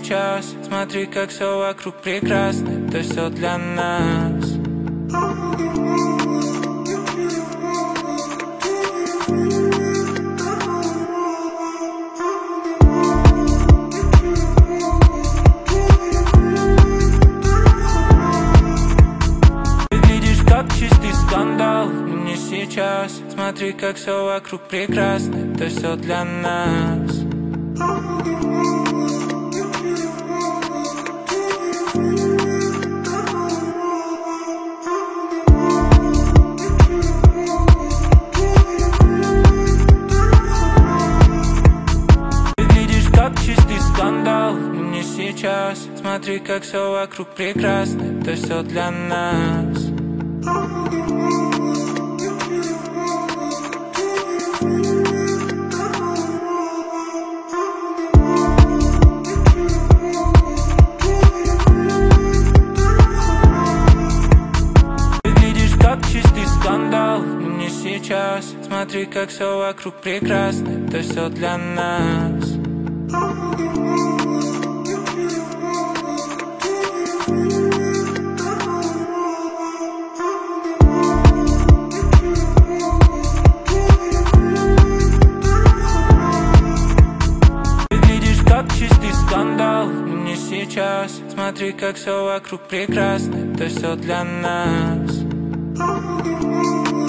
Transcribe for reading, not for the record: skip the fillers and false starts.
сейчас. Смотри, как все вокруг прекрасно, это все для нас. Выглядишь как чистый скандал, но не сейчас. Смотри, как все вокруг прекрасно, это все для нас. Выглядишь как чистый скандал, но не сейчас. Смотри, как все вокруг прекрасно, это все для нас. Выглядишь как чистый скандал, но не сейчас. Смотри, как все вокруг прекрасно, это все для нас. Выглядишь как чистый скандал, но не сейчас. Смотри, как все вокруг прекрасно, это все для нас.